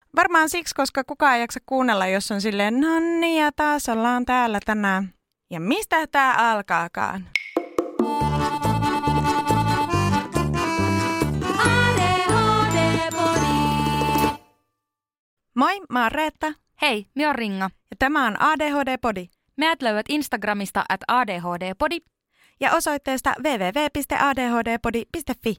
Varmaan siksi, koska kukaan ei jaksa kuunnella, jos on silleen, no niin, ja taas ollaan täällä tänään. Ja mistä tää alkaakaan? Moi, mä oon Reetta. Hei, mä oon Ringa. Ja tämä on ADHD-podi. Meidät löydät Instagramista @ADHD-podi ja osoitteesta www.adhdpodi.fi.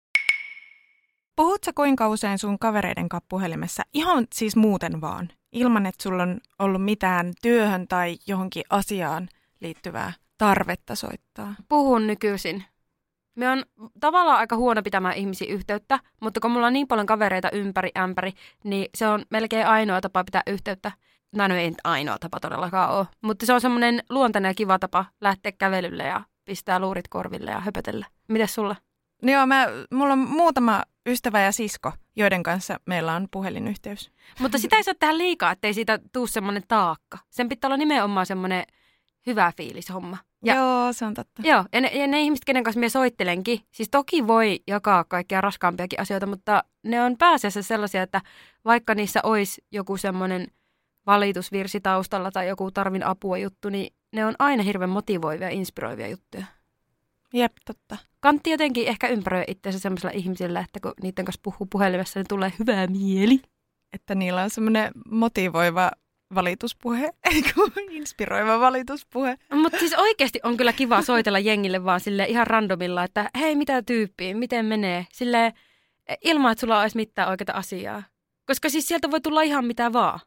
Puhut sä kuinka usein sun kavereiden kanssa puhelimessa? Ihan siis muuten vaan, ilman että sulla on ollut mitään työhön tai johonkin asiaan liittyvää tarvetta soittaa. Puhun nykyisin. Me on tavallaan aika huono pitämään ihmisiä yhteyttä, mutta kun mulla on niin paljon kavereita ympäri ämpäri, niin se on melkein ainoa tapa pitää yhteyttä. No ei ainoa tapa todellakaan ole, mutta se on semmoinen luontainen ja kiva tapa lähteä kävelylle ja pistää luurit korville ja höpötellä. Mites sulla? No joo, mulla on muutama ystävä ja sisko, joiden kanssa meillä on puhelinyhteys. Mutta sitä ei saa tehdä liikaa, ettei siitä tule semmoinen taakka. Sen pitää olla nimenomaan semmoinen hyvä fiilis homma. Ja, joo, se on totta. Joo, ja ne ihmiset, kenen kanssa minä soittelenkin, siis toki voi jakaa kaikkia raskaampiakin asioita, mutta ne on pääasiassa sellaisia, että vaikka niissä olisi joku semmoinen valitusvirsi taustalla tai joku tarvin apua juttu, niin ne on aina hirveän motivoivia ja inspiroivia juttuja. Jep, totta. Kantti jotenkin ehkä ympäröi itseänsä semmoisella ihmisillä, että kun niiden kanssa puhuu puhelimessa, niin tulee hyvää mieli. Että niillä on semmoinen motivoiva valituspuhe, eikö inspiroiva valituspuhe. Mutta siis oikeasti on kyllä kiva soitella jengille vaan silleen ihan randomilla, että hei, mitä tyyppiä, miten menee? Silleen ilman, että sulla olisi mitään oikeaa asiaa. Koska siis sieltä voi tulla ihan mitä vaan.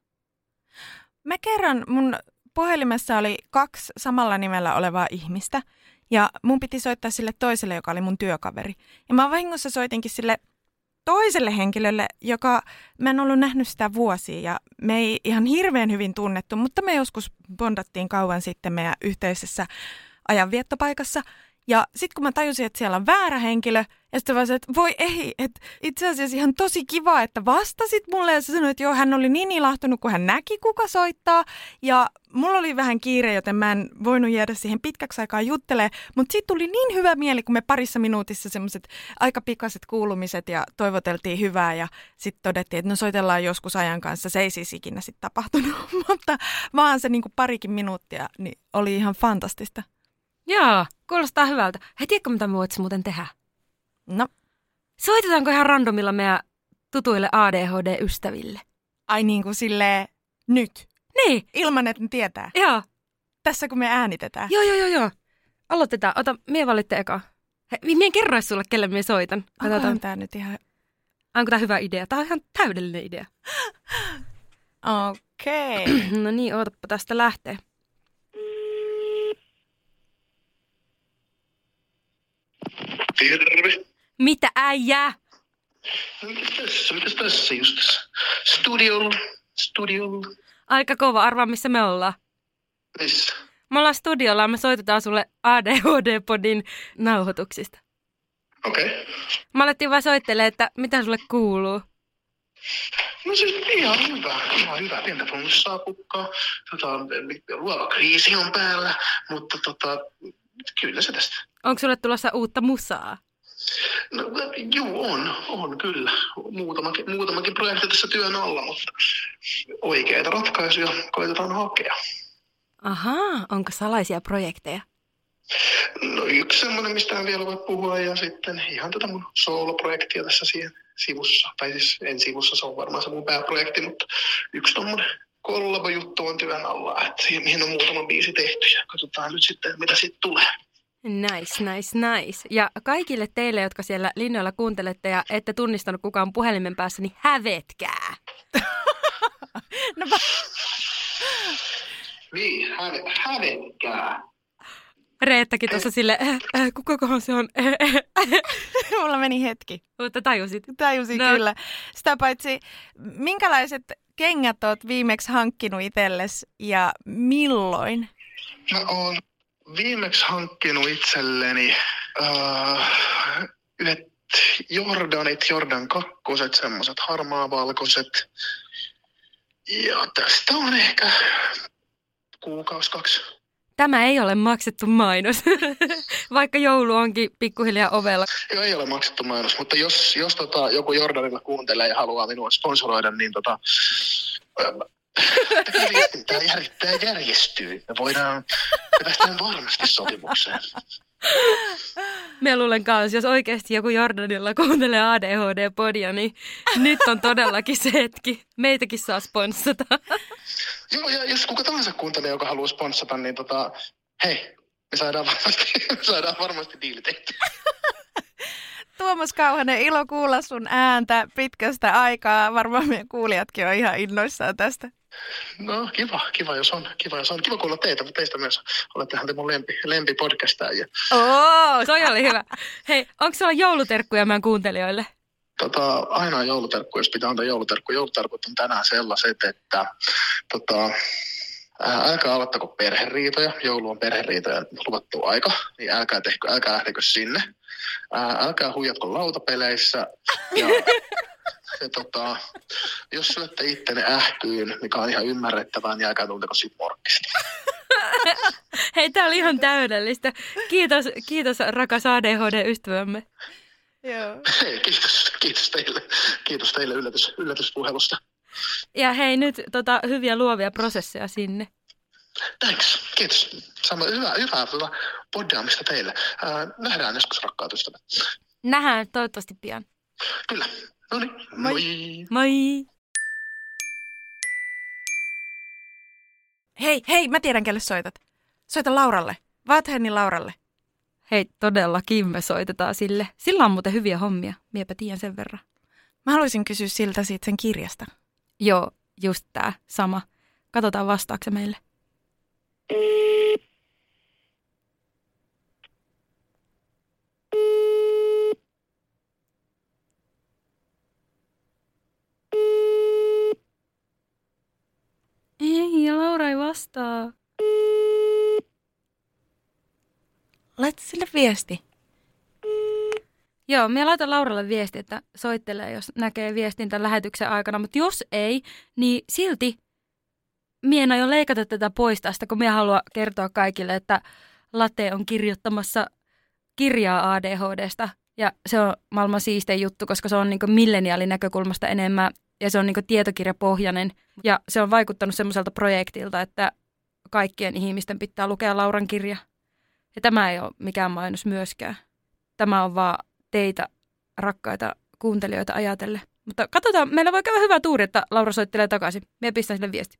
Mä kerran, mun puhelimessa oli 2 samalla nimellä olevaa ihmistä. Ja mun piti soittaa sille toiselle, joka oli mun työkaveri. Ja mä vahingossa soitinkin sille toiselle henkilölle, joka mä en ollut nähnyt sitä vuosia. Ja me ei ihan hirveän hyvin tunnettu, mutta me joskus bondattiin kauan sitten meidän yhteisessä ajanviettopaikassa. Ja sitten kun mä tajusin, että siellä on väärä henkilö, ja sitten vaan se, että voi ei, että itse asiassa ihan tosi kiva, että vastasit mulle. Ja sä sanoit, että joo, hän oli niin ilahtunut, kun hän näki, kuka soittaa. Ja mulla oli vähän kiire, joten mä en voinut jäädä siihen pitkäksi aikaa juttelemaan. Mutta siitä tuli niin hyvä mieli, kun me parissa minuutissa semmoiset aika pikaiset kuulumiset ja toivoteltiin hyvää. Ja sitten todettiin, että no soitellaan joskus ajan kanssa. Se ei siis ikinä sitten tapahtunut, mutta vaan se niinku parikin minuuttia niin oli ihan fantastista. Joo, kuulostaa hyvältä. Hei, tiedätkö mitä me voitaisiin muuten tehdä? No. Soitetaanko ihan randomilla meidän tutuille ADHD-ystäville? Ai niin kuin silleen nyt? Niin. Ilman, että ne tietää? Joo. Tässä kun me äänitetään? Joo. Aloitetaan. Ota, mie valitte eka. Hei, mie kerrois sulle, kelle mie soitan. Onkohan tää nyt ihan... Onko tää hyvä idea? Tää on ihan täydellinen idea. Okei. No niin, ootappa tästä lähtee. Terve. Mitä äijää? Mitäs tässä just tässä? Studiolla. Aika kova, arvaa missä me ollaan. Missä? Me ollaan studiolla ja me soitetaan sulle ADHD-podin nauhoituksista. Okei. Okay. Mä alettiin vaan soittelemaan, että mitä sulle kuuluu. No siis ihan hyvä. Pientä flunssaa pukkaa. Ruokakriisi on päällä, mutta kyllä se tästä. Onko sulle tulossa uutta musaa? No juu, on kyllä. Muutamakin projekti tässä työn alla, mutta oikeita ratkaisuja koitetaan hakea. Ahaa, onko salaisia projekteja? No yksi semmoinen, mistä en vielä voi puhua, ja sitten ihan tätä mun sooloprojektia tässä siihen sivussa. Tai siis en sivussa, se on varmaan se mun pääprojekti, mutta yksi tommonen kollabo-juttu on työn alla, että mihin on muutama biisi tehty, ja katsotaan nyt sitten, mitä siitä tulee. Nice. Ja kaikille teille, jotka siellä linjoilla kuuntelette ja ette tunnistanut kukaan puhelimen päässä, niin hävetkää. No, Niin, hävetkää. Reettakin tuossa sille, kukakohan se on? Mulla meni hetki. Mutta tajusit. Tajusin kyllä. Sitä paitsi, minkälaiset kengät oot viimeksi hankkinut itsellesi ja milloin? Mä oon viimeksi hankkinut itselleni yhdet Jordan 2, semmoiset harmaa-valkoiset. Ja tästä on ehkä 1-2 kuukausia. Tämä ei ole maksettu mainos, vaikka joulu onkin pikkuhiljaa ovella. Joo, ei ole maksettu mainos, mutta jos joku Jordanilla kuuntelee ja haluaa minua sponsoroida, niin tämä järjestyy. Me päästään varmasti sopimukseen. Mä luulen kanssa, jos oikeasti joku Jordanilla kuuntelee ADHD-podia, niin nyt on todellakin se hetki. Meitäkin saa sponssata. Joo, ja jos kuka tahansa kuuntelee, joka haluaa sponssata, niin hei, me saadaan varmasti diili tehty. Tuomas Kauhanen, ilo kuulla sun ääntä pitkästä aikaa. Varmaan meidän kuulijatkin on ihan innoissaan tästä. No kiva jos on. Kiva kuulla teitä, mutta teistä myös. Olettehan te mun lempipodcastajia. Toi oli hyvä. Hei, onko sulla jouluterkkuja meidän kuuntelijoille? Ainoa jouluterkku, jos pitää antaa jouluterkku. Jouluterkut on tänään sellaiset, että älkää aloittako perheriitoja. Joulu on perheriitoja luvattu aika, niin älkää lähtekö sinne. Älkää huijatko lautapeleissä. Ja jos syötte ittenne ähkyyn, mikä on ihan ymmärrettävää, niin älkää tunteko siitä morkkista. Hei, tää oli ihan täydellistä. Kiitos rakas ADHD-ystävämme. Joo. Hei, kiitos teille. Kiitos teille yllätyspuhelusta. Ja hei, nyt hyviä luovia prosesseja sinne. Thanks, kiitos. Hyvää poddaamista teille. Nähdään joskus, rakkaat ystävät. Nähdään toivottavasti pian. Kyllä. No niin, moi. Moi. Hei, mä tiedän, kelle soitat. Soita Lauralle. Vaathenni Lauralle. Hei, todellakin me soitetaan sille. Sillä on muuten hyviä hommia. Miepä tiedän sen verran. Mä haluaisin kysyä siltä siitä sen kirjasta. Joo, just tää sama. Katsotaan vastaako se meille. Ei, ja Laura ei vastaa. Laita sille viesti. Joo, minä laitan Lauralle viesti, että soittelee, jos näkee viestin tämän lähetyksen aikana. Mutta jos ei, niin silti minä en aio leikata tätä pois tästä, kun minä haluan kertoa kaikille, että Late on kirjoittamassa kirjaa ADHDsta. Ja se on maailman siistein juttu, koska se on niin kuin milleniaalin näkökulmasta enemmän ja se on niin kuin tietokirjapohjainen. Ja se on vaikuttanut semmoiselta projektilta, että kaikkien ihmisten pitää lukea Lauran kirja. Ja tämä ei ole mikään mainos myöskään. Tämä on vaan teitä, rakkaita kuuntelijoita, ajatelle. Mutta katsotaan, meillä voi käydä hyvä tuuri, että Laura soittelee takaisin. Minä pistän sille viesti.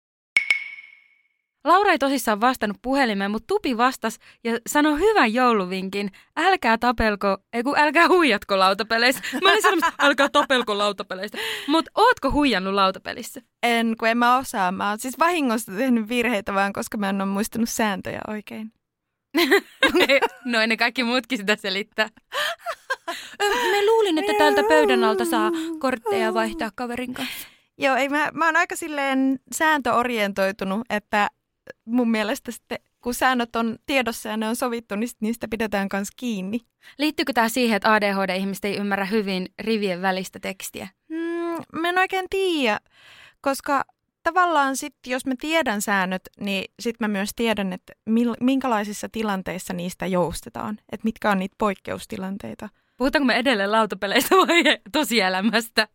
Laura ei tosissaan vastannut puhelimeen, mutta Tupi vastasi ja sanoi hyvän jouluvinkin. Älkää huijatko lautapeleissä. Mä olin sanomassa, älkää tapelko lautapeleistä. Mutta ootko huijannut lautapelissä? En, kun en mä osaa. Mä oon siis vahingossa tehnyt virheitä vaan, koska mä en ole muistanut sääntöjä oikein. No ne kaikki muutkin sitä selittää. Mä luulin, että täältä pöydän alta saa kortteja vaihtaa kaverin kanssa. Joo, ei, mä oon aika silleen sääntöorientoitunut, että mun mielestä sitten, kun säännöt on tiedossa ja ne on sovittu, niin niistä pidetään kanssa kiinni. Liittyykö tämä siihen, että ADHD-ihmiset ei ymmärrä hyvin rivien välistä tekstiä? Mä en oikein tiedä, koska tavallaan sitten, jos mä tiedän säännöt, niin sitten mä myös tiedän, että minkälaisissa tilanteissa niistä joustetaan. Että mitkä on niitä poikkeustilanteita. Puhutaanko me edelleen lautapeleistä vai tosielämästä?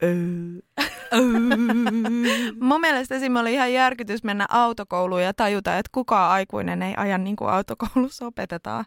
Mun mielestä esimerkiksi oli ihan järkytys mennä autokouluun ja tajuta, että kukaan aikuinen ei aja niin kuin autokoulussa opetetaan.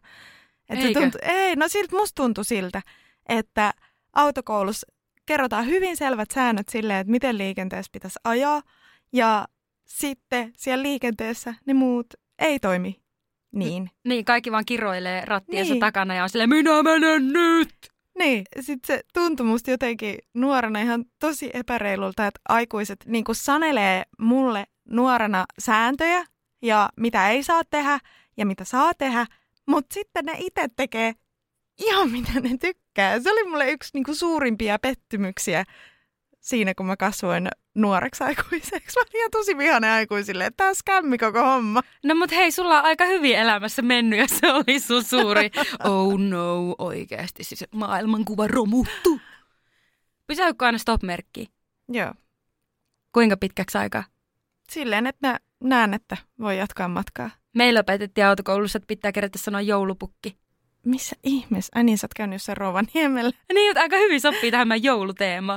Musta tuntui siltä, että autokoulussa kerrotaan hyvin selvät säännöt silleen, että miten liikenteessä pitäisi ajaa. Ja sitten siellä liikenteessä ne muut ei toimi niin. Niin, kaikki vaan kiroilee rattiensa takana ja on silleen, minä menen nyt! Niin, sitten se tuntui musta jotenkin nuorena ihan tosi epäreilulta, että aikuiset niin kuin sanelee mulle nuorena sääntöjä ja mitä ei saa tehdä ja mitä saa tehdä, mutta sitten ne itse tekee ihan mitä ne tykkää. Se oli mulle yksi niin kuin suurimpia pettymyksiä siinä, kun mä kasvoin nuoreksi aikuiseksi. Mä olin ihan tosi vihainen aikuisille, että tää on skämmi koko homma. No mut hei, sulla on aika hyvin elämässä mennyt ja se oli sun suuri oh no, oikeasti siis maailmankuva romuttu. Pysäykö aina stop-merkkiä? Joo. Kuinka pitkäksi aikaa? Silleen, että mä näen, että voi jatkaa matkaa. Meillä opetettiin autokoulussa, että pitää kerätä sanoa joulupukki. Missä ihmeessä? Ai niin, sä oot käynyt jossain Rovaniemellä. Niin, mutta aika hyvin sopii tähän meidän jouluteemaan.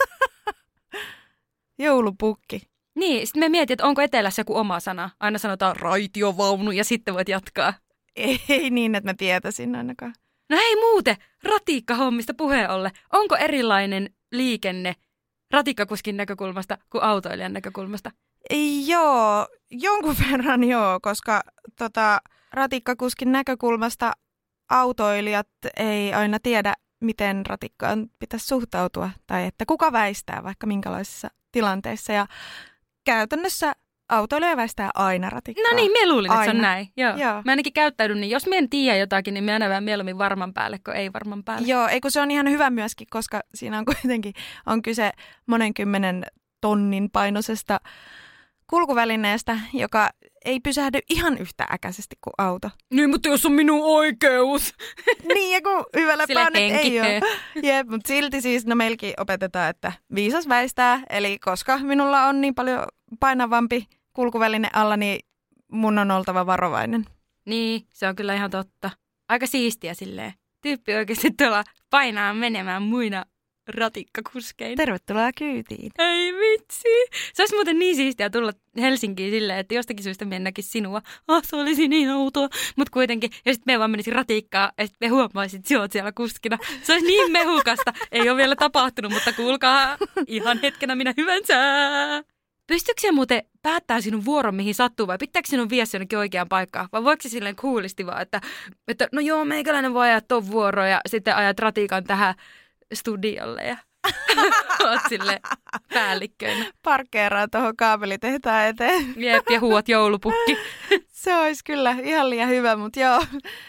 Joulupukki. Niin, sitten me mietin, että onko etelässä joku oma sana. Aina sanotaan raitiovaunu ja sitten voit jatkaa. Ei niin, että mä tietäisin ainakaan. No hei muuten, ratikkahommista puheen ollen. Onko erilainen liikenne ratikkakuskin näkökulmasta kuin autoilijan näkökulmasta? Joo, jonkun verran joo, koska ratikkakuskin näkökulmasta autoilijat ei aina tiedä, miten ratikkaan pitäisi suhtautua tai että kuka väistää vaikka minkälaisissa tilanteissa. Ja käytännössä autoilija väistää aina ratikkaa. No niin, me luulin, että se on aina. näin. Joo. Mä ainakin käyttäydyn, niin jos mä en tiedä jotakin, niin mä aina vähän mieluummin varman päälle kuin ei varman päälle. Joo, eikö se on ihan hyvä myöskin, koska siinä on kuitenkin kyse monen 10 tonnin painoisesta kulkuvälineestä, joka ei pysähdy ihan yhtä äkäisesti kuin auto. Niin, mutta jos on minun oikeus. Niin, ja kun hyvällä Sille ei ole. Jep, mutta silti siis, meilläkin opetetaan, että viisas väistää. Eli koska minulla on niin paljon painavampi kulkuväline alla, niin mun on oltava varovainen. Niin, se on kyllä ihan totta. Aika siistiä silleen. Tyyppi oikeasti tuolla painaa menemään muina ratikkakuskeina. Tervetuloa kyytiin. Ei vitsi. Se olisi muuten niin siistiä tulla Helsinkiin silleen, että jostakin syystä me näkisi sinua. Se olisi niin outoa. Mutta kuitenkin, ja sitten me vaan menisi ratikkaa, ja sitten me huomaisit, että oot siellä kuskina. Se olisi niin mehukasta. Ei ole vielä tapahtunut, mutta kuulkaa, ihan hetkenä minä hyvänsä. Pystyykö se muuten päättää sinun vuoron, mihin sattuu, vai pitääkö sinun viedä jonnekin oikeaan paikkaan? Vai voiko se silleen coolisti vaan, että no joo, meikäläinen voi ajaa ton vuoron, ja sitten ajat ratikan tähän studiolle ja oot sille päällikköinä. Parkkeeraa tuohon kaapelitehtaan eteen. Jep, ja huuat joulupukki. Se olisi kyllä ihan liian hyvä, mutta joo,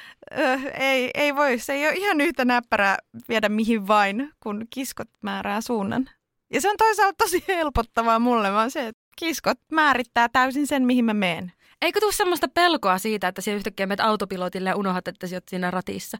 ei voi. Se ei ole ihan yhtä näppärää viedä mihin vain, kun kiskot määrää suunnan. Ja se on toisaalta tosi helpottavaa mulle, vaan se, että kiskot määrittää täysin sen, mihin mä menen. Eikö tule semmoista pelkoa siitä, että sinä yhtäkkiä menet autopilotille ja unohdat, että sinä olet siinä ratissa?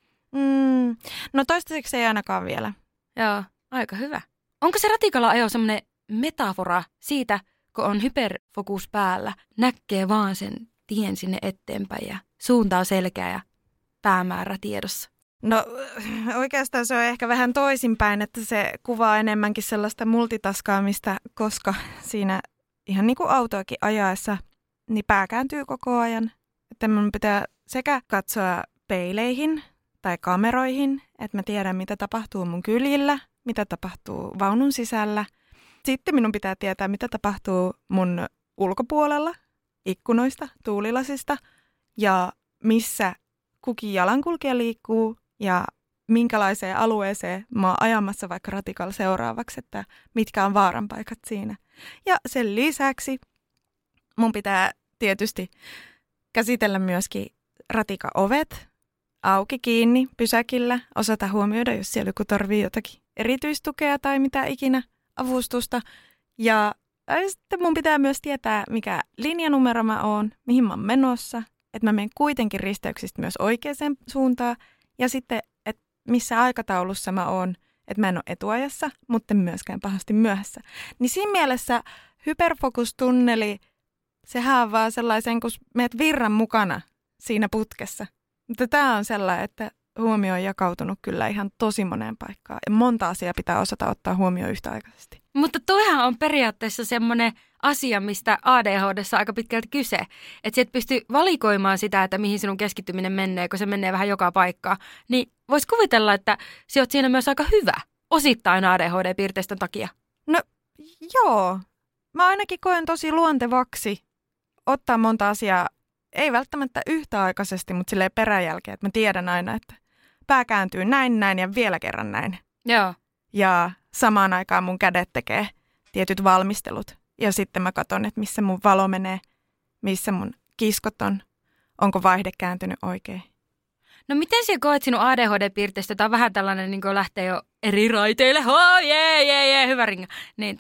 No toistaiseksi ei ainakaan vielä. Joo, aika hyvä. Onko se ratikalla ajo semmoinen metafora siitä, kun on hyperfokus päällä, näkee vaan sen tien sinne eteenpäin ja suunta on selkeä ja päämäärä tiedossa? No oikeastaan se on ehkä vähän toisinpäin, että se kuvaa enemmänkin sellaista multitaskaamista, koska siinä ihan niin kuin autoakin ajaessa, niin pää kääntyy koko ajan. Että mun pitää sekä katsoa peileihin tai kameroihin, että mä tiedän, mitä tapahtuu mun kyljillä, mitä tapahtuu vaunun sisällä. Sitten minun pitää tietää, mitä tapahtuu mun ulkopuolella, ikkunoista, tuulilasista ja missä kukin jalankulkija liikkuu ja minkälaiseen alueeseen mä oon ajamassa vaikka ratikalla seuraavaksi, että mitkä on vaaranpaikat siinä. Ja sen lisäksi mun pitää tietysti käsitellä myöskin ratikan ovet, auki, kiinni, pysäkillä, osata huomioida, jos siellä joku tarvii jotakin erityistukea tai mitä ikinä, avustusta. Ja sitten mun pitää myös tietää, mikä linjanumero mä oon, mihin mä oon menossa, että mä menen kuitenkin risteyksistä myös oikeaan suuntaan. Ja sitten, että missä aikataulussa mä oon, että mä en ole etuajassa, mutta myöskään pahasti myöhässä. Niin siinä mielessä hyperfokustunneli, sehän on vaan sellaisen, kun meet virran mukana siinä putkessa. Mutta tämä on sellainen, että huomio on jakautunut kyllä ihan tosi moneen paikkaan. Ja monta asiaa pitää osata ottaa huomioon yhtäaikaisesti. Mutta toihan on periaatteessa semmoinen asia, mistä ADHD:ssa on aika pitkälti kyse. Että sä et pysty valikoimaan sitä, että mihin sinun keskittyminen menee, kun se menee vähän joka paikkaan. Niin vois kuvitella, että sä oot siinä myös aika hyvä, osittain ADHD-piirteistön takia. No joo, mä ainakin koen tosi luontevaksi ottaa monta asiaa. Ei välttämättä yhtäaikaisesti, mutta silleen peräjälkeen, että mä tiedän aina, että pää kääntyy näin ja vielä kerran näin. Joo. Ja samaan aikaan mun kädet tekee tietyt valmistelut. Ja sitten mä katson, että missä mun valo menee, missä mun kiskot on, onko vaihde kääntynyt oikein. No miten sä koet sinun ADHD-piirteistä? Tämä on vähän tällainen, niin kuin lähtee jo eri raiteille. Jee, hyvä ringa. Niin,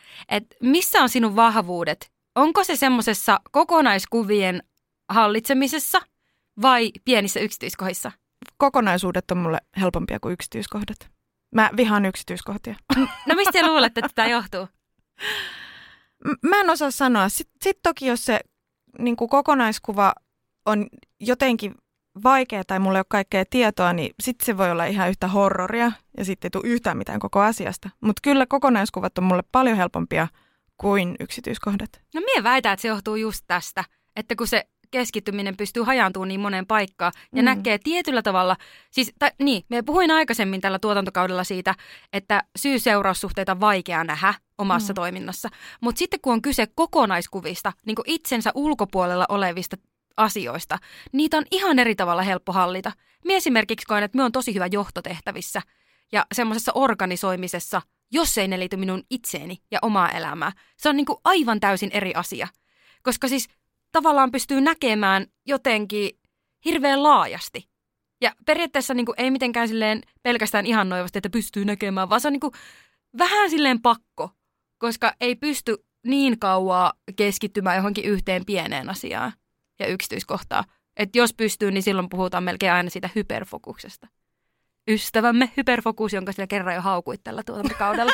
et missä on sinun vahvuudet? Onko se semmoisessa kokonaiskuvien hallitsemisessa vai pienissä yksityiskohdissa? Kokonaisuudet on mulle helpompia kuin yksityiskohdat. Mä vihaan yksityiskohtia. No mistä luulet, että tämä johtuu? Mä en osaa sanoa. Sitten toki, jos se niin kuin kokonaiskuva on jotenkin vaikea tai mulla ei ole kaikkea tietoa, niin sitten se voi olla ihan yhtä horroria ja sitten ei tule yhtään mitään koko asiasta. Mutta kyllä kokonaiskuvat on mulle paljon helpompia kuin yksityiskohdat. No mie väitän, että se johtuu just tästä, että kun se keskittyminen pystyy hajaantumaan niin moneen paikkaan ja näkee tietyllä tavalla, me puhuin aikaisemmin tällä tuotantokaudella siitä, että syy-seuraussuhteita on vaikea nähdä omassa toiminnassa, mutta sitten kun on kyse kokonaiskuvista, niin kuin itsensä ulkopuolella olevista asioista, niitä on ihan eri tavalla helppo hallita. Mie esimerkiksi koen, että minä on tosi hyvä johtotehtävissä ja semmoisessa organisoimisessa, jos ei ne liity minun itseeni ja omaa elämää. Se on niin kuin aivan täysin eri asia, koska siis tavallaan pystyy näkemään jotenkin hirveän laajasti. Ja periaatteessa niin kuin ei mitenkään silleen pelkästään ihannoivasti, että pystyy näkemään, vaan se on niin kuin vähän silleen pakko, koska ei pysty niin kauaa keskittymään johonkin yhteen pieneen asiaan ja yksityiskohtaan. Että jos pystyy, niin silloin puhutaan melkein aina siitä hyperfokuksesta. Ystävämme hyperfokus, jonka sillä kerran jo haukuit tällä tuotantokaudella.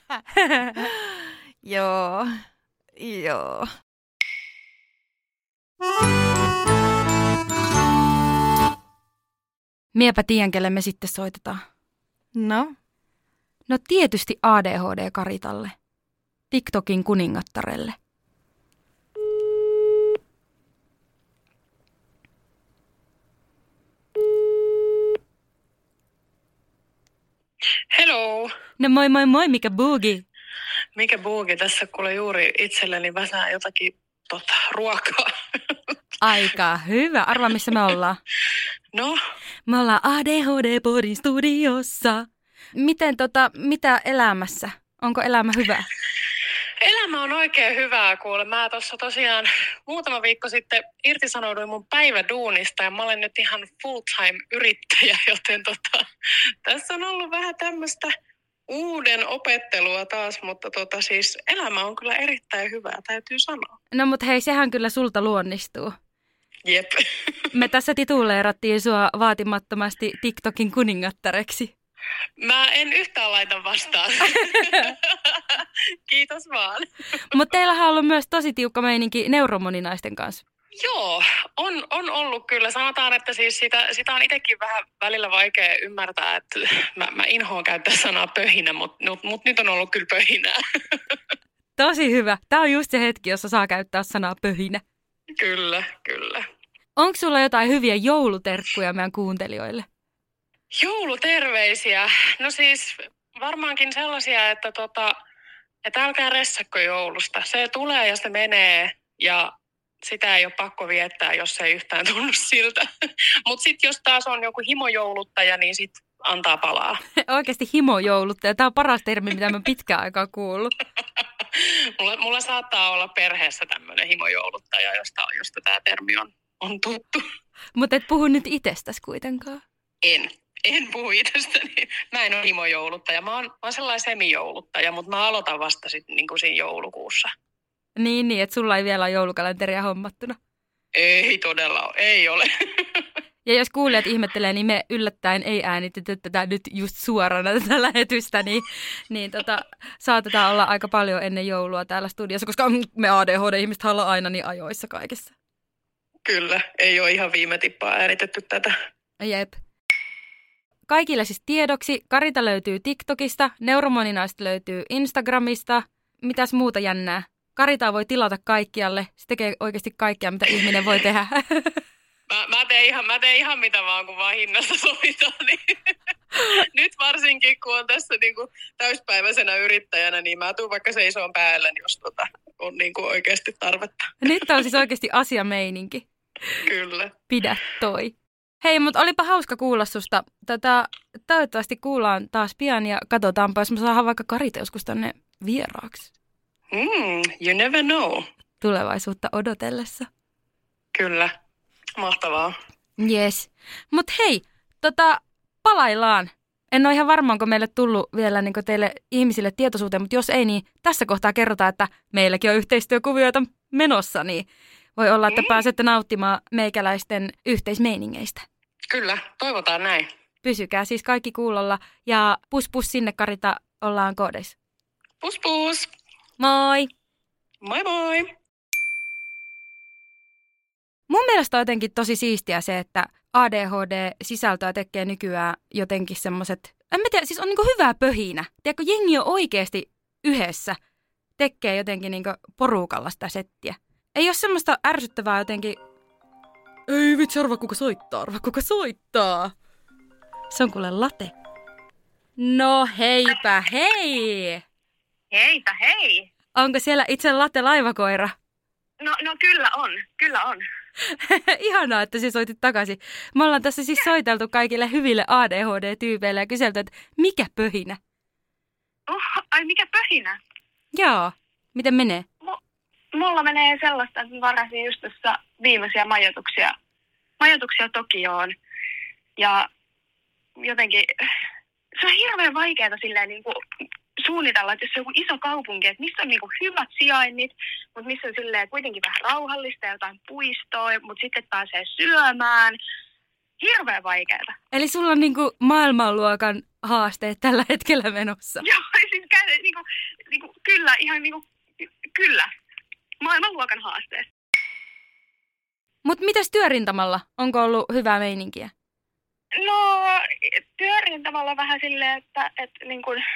Joo. Miepä tiedän, kelle me sitten soitetaan. No tietysti ADHD-Karitalle. TikTokin kuningattarelle. Hello. No moi, mikä buugi? Mikä buugi? Tässä kuule juuri itselleni väsää jotakin ruokaa. Aika hyvä. Arvaa, missä me ollaan. No? Me ollaan ADHD-podin studiossa. Miten mitä elämässä? Onko elämä hyvä? Elämä on oikein hyvää, kuule. Mä tuossa tosiaan muutama viikko sitten irtisanouduin mun päiväduunista ja mä olen nyt ihan full-time yrittäjä, joten tässä on ollut vähän tämmöistä uuden opettelua taas, mutta siis elämä on kyllä erittäin hyvää, täytyy sanoa. No mut hei, sehän kyllä sulta luonnistuu. Jep. Me tässä tituleerattiin sua vaatimattomasti TikTokin kuningattareksi. Mä en yhtään laita vastaan. Kiitos vaan. Mutta teillähän on ollut myös tosi tiukka meininki neuromoninaisten kanssa. Joo, on ollut kyllä. Sanotaan, että siis sitä on itsekin vähän välillä vaikea ymmärtää, että mä inhoan käyttää sanaa pöhinä, mutta nyt on ollut kyllä pöhinää. Tosi hyvä. Tää on just se hetki, jossa saa käyttää sanaa pöhinä. Kyllä. Onko sulla jotain hyviä jouluterkkuja meidän kuuntelijoille? Jouluterveisiä? No siis varmaankin sellaisia, että älkää ressakko joulusta. Se tulee ja se menee ja sitä ei ole pakko viettää, jos ei yhtään tunnu siltä. Mutta sitten jos taas on joku himojouluttaja, niin sitten antaa palaa. Oikeasti himojouluttaja. Tämä on paras termi, mitä mä pitkään aikaa kuullut. Mulla saattaa olla perheessä tämmöinen himojouluttaja, josta tämä termi on tuttu. Mutta et puhu nyt itsestäsi kuitenkaan. En puhu itsestäni. Mä en ole himojouluttaja. Mä oon sellainen semijouluttaja, mutta mä aloitan vasta sitten niin kuin siinä joulukuussa. Niin, että sulla ei vielä ole joulukalenteria hommattuna. Ei todella ole, ei ole. Ja jos kuulijat ihmettelee, niin me yllättäen ei äänitetä tätä nyt just suorana tätä lähetystä, niin saatetaan olla aika paljon ennen joulua täällä studiossa, koska me ADHD-ihmiset ollaan aina niin ajoissa kaikessa. Kyllä, ei ole ihan viime tippaa äänitetty tätä. Jep. Kaikille siis tiedoksi, Karita löytyy TikTokista, Neuromoninaista löytyy Instagramista. Mitäs muuta jännää? Karitaa voi tilata kaikkialle. Se tekee oikeasti kaikkea, mitä ihminen voi tehdä. Mä teen ihan mitä vaan, kun vaan hinnasta sovitaan. Niin. Nyt varsinkin, kun on tässä niinku täyspäiväisenä yrittäjänä, niin mä tuun vaikka seisoon päälle, jos on niinku oikeasti tarvetta. Nyt on siis oikeasti asiameininki. Kyllä. Pidä toi. Hei, mutta olipa hauska kuulla susta. Toivottavasti kuullaan taas pian ja katsotaanpa, jos me saadaan vaikka Karita joskus tänne vieraaksi. You never know. Tulevaisuutta odotellessa. Kyllä. Mahtavaa. Yes. Mut hei, palaillaan. En ole ihan varma, onko meille tullut vielä niin teille ihmisille tietoisuuteen, mutta jos ei, niin tässä kohtaa kerrotaan, että meilläkin on yhteistyökuvioita menossa, niin voi olla, että pääsette nauttimaan meikäläisten yhteismeiningeistä. Kyllä, toivotaan näin. Pysykää siis kaikki kuulolla ja pus sinne, Karita, ollaan koodeissa. Pus. Moi! Moi moi! Mun mielestä on jotenkin tosi siistiä se, että ADHD-sisältöä tekee nykyään jotenkin semmoiset, en mä tiedä, siis on niinku hyvää pöhinä. Tiedätkö, jengi on oikeasti yhdessä, tekee jotenkin niinku porukalla sitä settiä. Ei ole semmoista ärsyttävää jotenkin, ei vitsi, arva kuka soittaa. Se on kuule late. No heipä hei! Heipä hei! Onko siellä itse late laivakoira? No kyllä on. Ihanaa, että sä soitit takaisin. Me ollaan tässä siis soiteltu kaikille hyville ADHD-tyypeille ja kyselty, että mikä pöhinä? Ai mikä pöhinä? Joo, miten menee? Mulla menee sellaista, että mä varasin just tässä viimeisiä majoituksia Tokioon. Ja jotenkin se on hirveän vaikeaa silleen niin kuin suunnitella, että jos on joku iso kaupunki, että missä on niin kuin hyvät sijainnit, mutta missä on silleen kuitenkin vähän rauhallista, jotain puistoa, mutta sitten pääsee syömään. Hirveän vaikeaa. Eli sulla on niinku maailmanluokan haasteet tällä hetkellä menossa. Joo, siis kyllä, ihan kyllä. Maailmanluokan haasteet. Mut mitäs työrintamalla? Onko ollut hyvää meininkiä? No, työrintamalla vähän silleen, että niin kuin,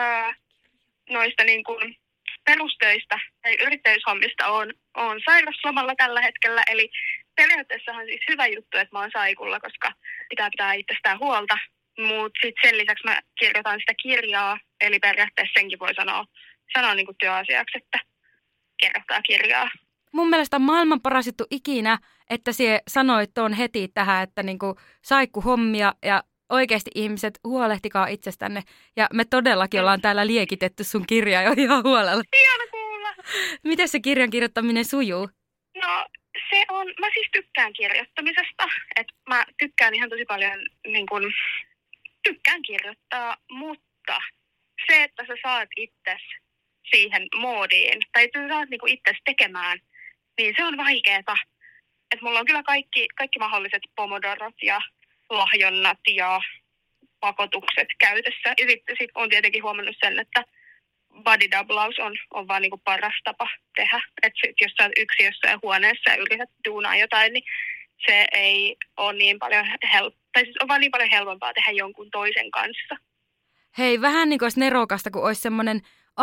noista niin kuin perustöistä tai yrittäjyyshommista on sairaslomalla tällä hetkellä. Eli periaatteessahan siis hyvä juttu, että mä oon saikulla, koska pitää itsestään huolta. Mutta sitten sen lisäksi mä kirjoitan sitä kirjaa, eli periaatteessa senkin voi sanoa niin kuin työasiaksi, että kirjoittaa kirjaa. Mun mielestä on maailman paras juttu ikinä, että sie sanoit tuon heti tähän, että niinku saikku hommia ja oikeasti ihmiset huolehtikaa itsestänne. Ja me todellakin ollaan täällä liekitetty sun kirjaa jo ihan huolella. Hieno kuulla. Miten se kirjan kirjoittaminen sujuu? No mä siis tykkään kirjoittamisesta. Että mä tykkään ihan tosi paljon, niin kun, tykkään kirjoittaa, mutta se, että sä saat itses siihen moodiin, tai että sä saat niinku itses tekemään, niin se on vaikeeta. Että mulla on kyllä kaikki mahdolliset pomodorot ja lahjonnat ja pakotukset käytössä. Ja sitten on tietenkin huomannut sen, että bodydublaus on vaan niinku paras tapa tehdä. Että jos sä oot yksin jossain huoneessa ja yrität duunaa jotain, niin se ei ole niin paljon tai siis on vaan niin paljon helpompaa tehdä jonkun toisen kanssa. Hei, vähän niin kuin olisi nerokasta, kun olisi semmoinen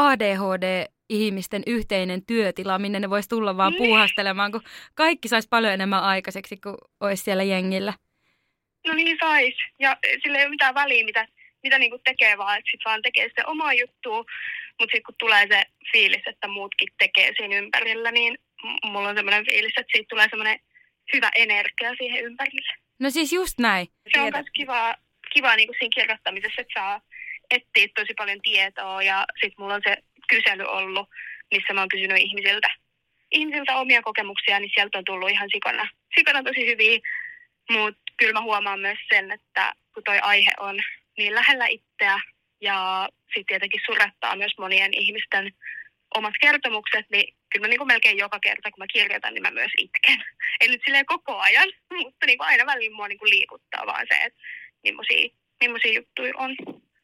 ADHD-ihmisten yhteinen työtila, minne ne voisi tulla vaan puuhastelemaan, kun kaikki saisi paljon enemmän aikaiseksi, kuin olisi siellä jengillä. No niin sais. Ja sillä ei ole mitään väliä, mitä niinku tekee, vaan että sit vaan tekee sitä omaa juttua. Mutta sitten kun tulee se fiilis, että muutkin tekee siinä ympärillä, niin mulla on semmoinen fiilis, että siitä tulee semmoinen hyvä energia siihen ympärille. No siis just näin. Se on myös kiva niinku siinä kirjoittamisessa, että saa etsiä tosi paljon tietoa. Ja sitten mulla on se kysely ollut, missä mä oon kysynyt ihmisiltä omia kokemuksia, niin sieltä on tullut ihan sikana tosi hyviä. Mutta kyllä mä huomaan myös sen, että kun toi aihe on niin lähellä itseä ja sitten tietenkin surettaa myös monien ihmisten omat kertomukset, niin kyllä mä niin kuin melkein joka kerta, kun mä kirjoitan, niin mä myös itken. Ei nyt silleen koko ajan, mutta niin kuin aina väliin mua niin kuin liikuttaa vaan se, että millaisia juttuja on.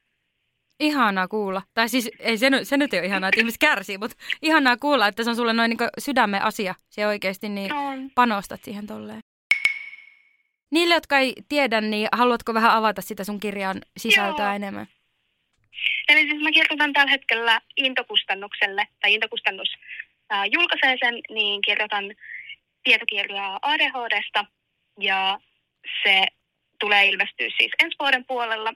Ihanaa kuulla. Tai siis ei se nyt ei ole ihanaa, että ihmiset kärsii, mutta ihanaa kuulla, että se on sulle noin niin kuin sydämen asia. Se oikeasti niin panostat siihen tolleen. Niille, jotka ei tiedä, niin haluatko vähän avata sitä sun kirjan sisältöä enemmän? Eli siis mä kirjoitan tällä hetkellä Into-kustannukselle, tai Into-kustannus julkaisee sen, niin kirjoitan tietokirjaa ADHDsta, ja se tulee ilmestyä siis ensi vuoden puolella.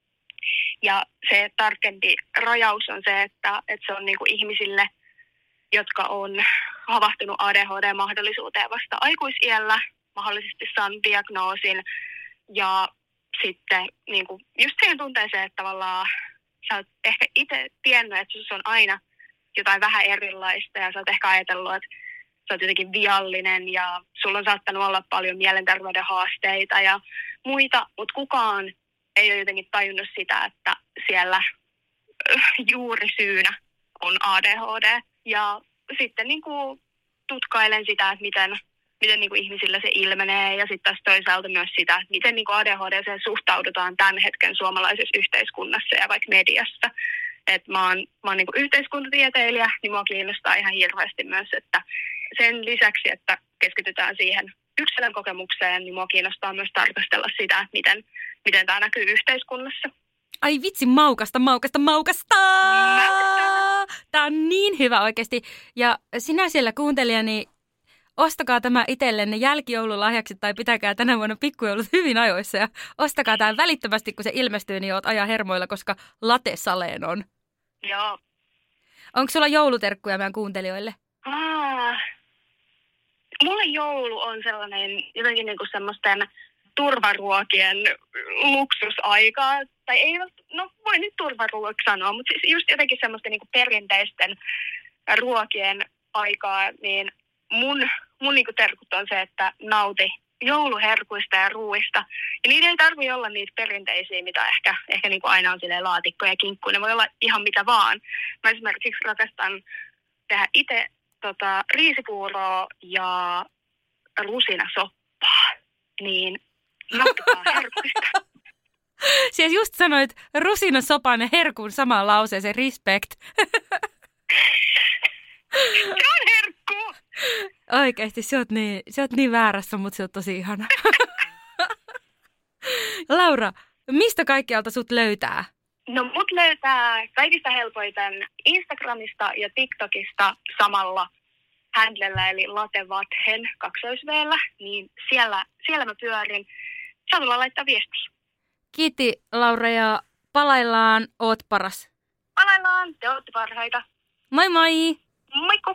Ja se tarkempi rajaus on se, että se on niinku ihmisille, jotka on havahtunut ADHD-mahdollisuuteen vasta aikuisiällä, mahdollisesti saanut diagnoosin ja sitten niin kuin just siihen tunteeseen, että tavallaan sä oot ehkä itse tiennyt, että sussa on aina jotain vähän erilaista ja sä oot ehkä ajatellut, että sä oot jotenkin viallinen ja sulla on saattanut olla paljon mielenterveyden haasteita ja muita, mutta kukaan ei ole jotenkin tajunnut sitä, että siellä juurisyynä on ADHD ja sitten niin kuin tutkailen sitä, että miten niin kuin ihmisillä se ilmenee ja sitten taas toisaalta myös sitä, että miten niin kuin ADHD:seen suhtaudutaan tämän hetken suomalaisessa yhteiskunnassa ja vaikka mediassa. Et mä oon niin kuin yhteiskuntatieteilijä, niin mua kiinnostaa ihan hirveästi myös, että sen lisäksi, että keskitytään siihen yksilön kokemukseen, niin mua kiinnostaa myös tarkastella sitä, että miten tämä näkyy yhteiskunnassa. Ai vitsi, maukasta! Tämä on niin hyvä oikeasti. Ja sinä siellä kuuntelijani, ostakaa tämä itsellenne jälkijoululahjaksi tai pitäkää tänä vuonna pikkujoulut hyvin ajoissa. Ja ostakaa tämä välittömästi, kun se ilmestyy, niin oot ajan hermoilla, koska late saleen on. Joo. Onko sulla jouluterkkuja meidän kuuntelijoille? Mulle joulu on sellainen jotenkin niinku semmoisten turvaruokien luksusaikaa. Tai ei, no voi nyt turvaruoksi sanoa, mutta siis just jotenkin semmoisten niinku perinteisten ruokien aikaa, niin mun niinku terkut on se, että nauti jouluherkuista ja ruuista. Ja niitä ei tarvitse olla niitä perinteisiä, mitä ehkä niinku aina on silleen laatikko ja kinkku. Ne voi olla ihan mitä vaan. Mä esimerkiksi rakastan tehdä itse riisipuuroa ja rusinasoppaa. Niin nauttikaa herkuista. Siis just sanoit rusinasopan ja herkun samaan lauseeseen, respect. Se on herkku! Oikeesti, sä oot niin väärässä, mutta se on tosi ihana. Laura, mistä kaikkialta sut löytää? No mut löytää kaikista helpoiten Instagramista ja TikTokista samalla handlella, eli latevathen 2-v:llä, niin siellä mä pyörin. Saa tulla laittaa viestiä. Kiitti Laura ja palaillaan, oot paras. Palaillaan, te ootte parhaita. Moi moi! Moikku!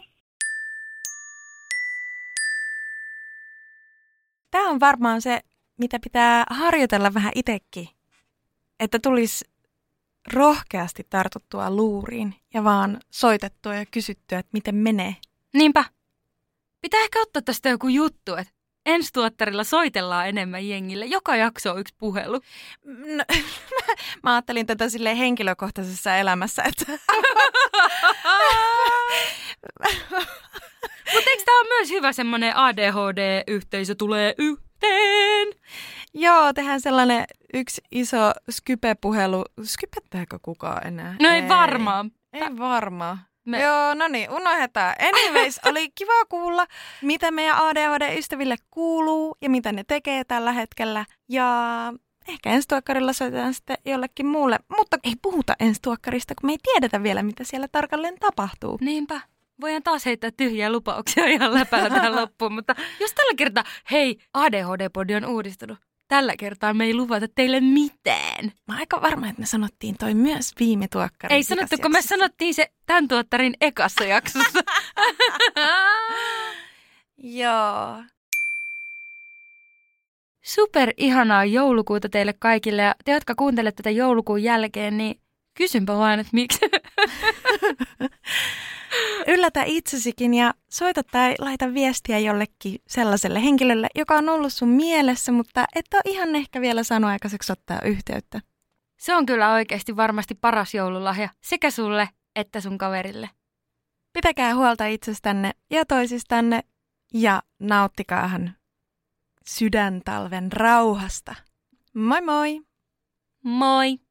Tämä on varmaan se, mitä pitää harjoitella vähän itsekin. Että tulisi rohkeasti tartuttua luuriin ja vaan soitettua ja kysyttyä, että miten menee. Niinpä. Pitää ehkä ottaa tästä joku juttu, että ensi tuottarilla soitellaan enemmän jengille. Joka jakso on yksi puhelu. No, mä ajattelin tätä silleen henkilökohtaisessa elämässä, että... Mutta eikö tämä ole myös hyvä semmoinen ADHD-yhteisö tulee yhteen? Joo, tehdään sellainen yksi iso Skype-puhelu. Skypettääkö kukaan enää? No ei varmaan. Ei varmaan. Joo, no niin, unohdetaan. Anyways, oli kiva kuulla, mitä meidän ADHD-ystäville kuuluu ja mitä ne tekee tällä hetkellä. Ja ehkä ensi-tuokkarilla soitetaan sitten jollekin muulle. Mutta ei puhuta ensi-tuokkarista, kun me ei tiedetä vielä, mitä siellä tarkalleen tapahtuu. Niinpä. Voidaan taas heittää tyhjiä lupauksia ihan läpällä tähän loppuun. Mutta jos tällä kertaa, hei, ADHD-podi on uudistunut. Tällä kertaa me ei luvata teille mitään. Mä oon aika varma, että me sanottiin toi myös viime tuokkarin. Ei sanottu, kun me sanottiin se tämän tuottarin ekassa jaksossa. Joo. Super ihanaa joulukuuta teille kaikille. Ja te, jotka kuuntelette tätä joulukuun jälkeen, niin kysynpä vaan, että miksi. Yllätä itsesikin ja soita tai laita viestiä jollekin sellaiselle henkilölle, joka on ollut sun mielessä, mutta et ole ihan ehkä vielä saanut aikaiseksi ottaa yhteyttä. Se on kyllä oikeasti varmasti paras joululahja sekä sulle että sun kaverille. Pitäkää huolta itsestänne ja toisistanne ja nauttikaahan sydäntalven rauhasta. Moi moi! Moi!